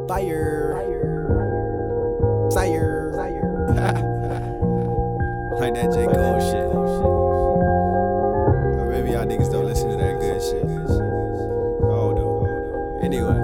Fire. Sire. Like that J. Cole shit. Or maybe y'all niggas don't listen to that good shit. Oh no. Anyway.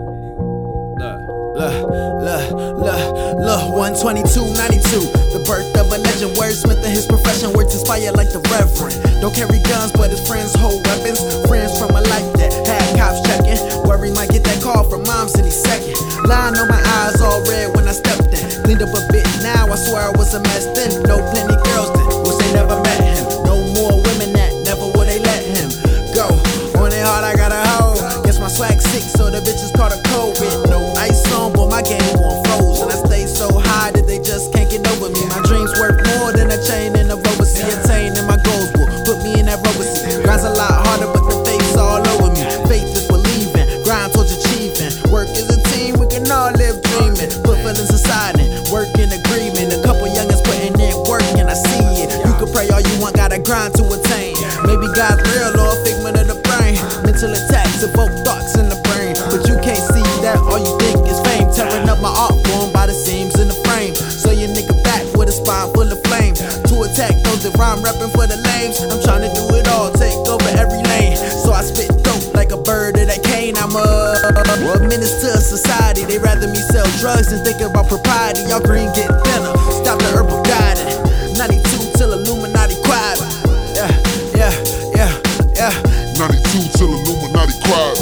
Look, 12292. The birth of a legend, wordsmith in his profession, words inspire like the reverend. Don't carry guns, but his friends hold weapons. Friends from a life that had cops checking. Worry might get that call from moms any second. Lying on my eyes all red when I stepped in. Cleaned up a bit now, I swear I was a mess then. No plenty girls then, wish they never met him. No more women that never would they let him go. On it hard, I got a hoe. Guess my swag sick, so the bitches caught a cold with no ice on, but my game won't froze. And I stay so high that they just can't get over me. My dreams worth more than a chain and a Rover C. Attaining my goals will put me in that Rover C. Grind's a lot harder, but the faith's all over me. Faith is believing, grind towards achieving. Work is a team, we can all live dreaming. Put feelings aside and work in agreement. A couple youngins putting in work and I see it. You can pray all you want, gotta grind to attain. Maybe God's real or a figment of the brain. Mental attacks evoke thoughts in the brain, but you can't see that, all you think is fame. Tearing up my art form by the seams in the frame. So your nigga back with a spine full of flame. To attack those that rhyme rapping for the lames. I'm trying to do it all, take over every lane. So I spit dope like a bird of that cane. I'm a menace to society. They rather me sell drugs than think about propriety. Y'all green get thinner, stop the herbal guiding. 92 till Illuminati quiet. Yeah. 92 till Illuminati quiet.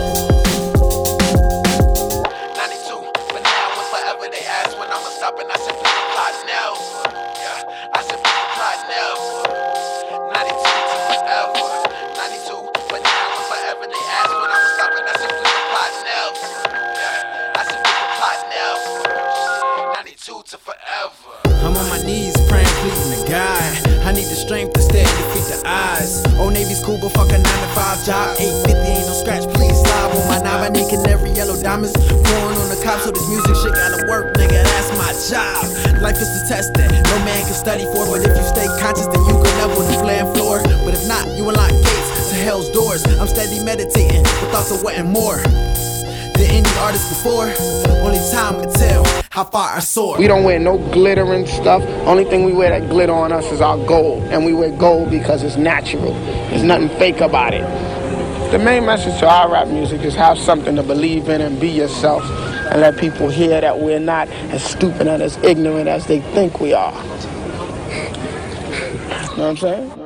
92, but now and forever they ask when I'ma stop, and I simply reply no. Yeah, I simply reply no. 92 to forever. 92, but now and forever they ask when I'ma stop, and I simply reply no. Yeah, I simply reply no. 92 to forever. I'm on my knees praying, pleasing the God. I need the strength to stay and defeat the odds. Old Navy's cool, but fuck a 9-to-5 job. 850 ain't no scratch, please slide on my knob. I need canary yellow diamonds pouring on the cops, so this music shit gotta work, nigga, that's my job. Life is a test that no man can study for, but if you stay conscious, then you can level the playing floor. But if not, you unlock gates to hell's doors. I'm steady meditating with thoughts of wanting more than any artist before. Only time can tell how far I soar. We don't wear no glitter and stuff. Only thing we wear that glitter on us is our gold. And we wear gold because it's natural. There's nothing fake about it. The main message to our rap music is have something to believe in and be yourself. And let people hear that we're not as stupid and as ignorant as they think we are. You know what I'm saying?